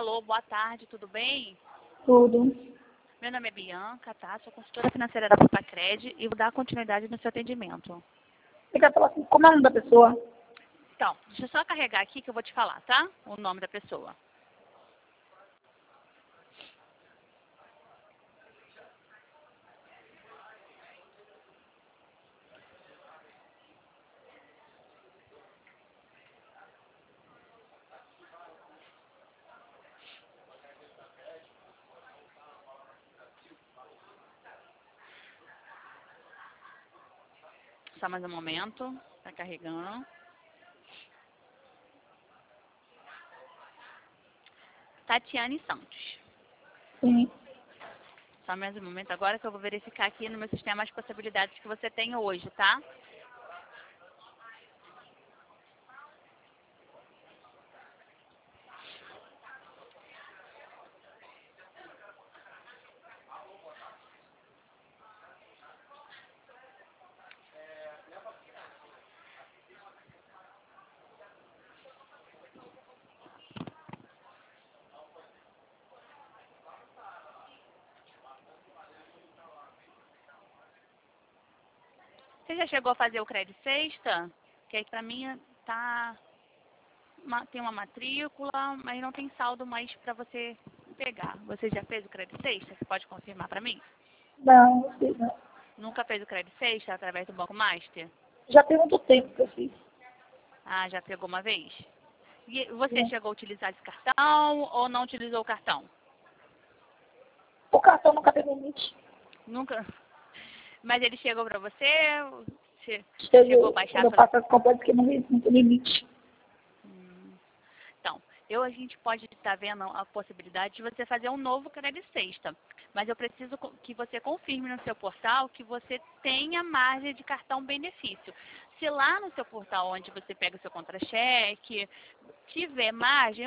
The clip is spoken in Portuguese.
Alô, boa tarde, tudo bem? Tudo. Meu nome é Bianca, tá? Sou consultora financeira da Papacred e vou dar continuidade no seu atendimento. Você quer falar assim, como é o nome da pessoa? Então, deixa eu só carregar aqui que eu vou te falar, tá? O nome da pessoa. Só mais um momento, tá carregando. Tatiane Santos. Sim. Só mais um momento agora que eu vou verificar aqui no meu sistema as possibilidades que você tem hoje, tá? Você já chegou a fazer o crédito sexta? Que aí pra mim tá tem uma matrícula, mas não tem saldo mais para você pegar. Você já fez o crédito sexta? Você pode confirmar para mim? Não, fiz não. Nunca fez o crédito sexta através do Banco Master? Já tem muito tempo que eu fiz. Ah, já pegou uma vez? E você Sim. chegou a utilizar esse cartão ou não utilizou o cartão? O cartão nunca teve limite. Nunca. Mas ele chegou para você? Você chegou a Chegou, baixar quando a eu sua... passo as compras que não tem limite. Então, a gente pode estar vendo a possibilidade de você fazer um novo crédito sexta. Mas eu preciso que você confirme no seu portal que você tenha margem de cartão benefício. Se lá no seu portal onde você pega o seu contra-cheque, tiver margem,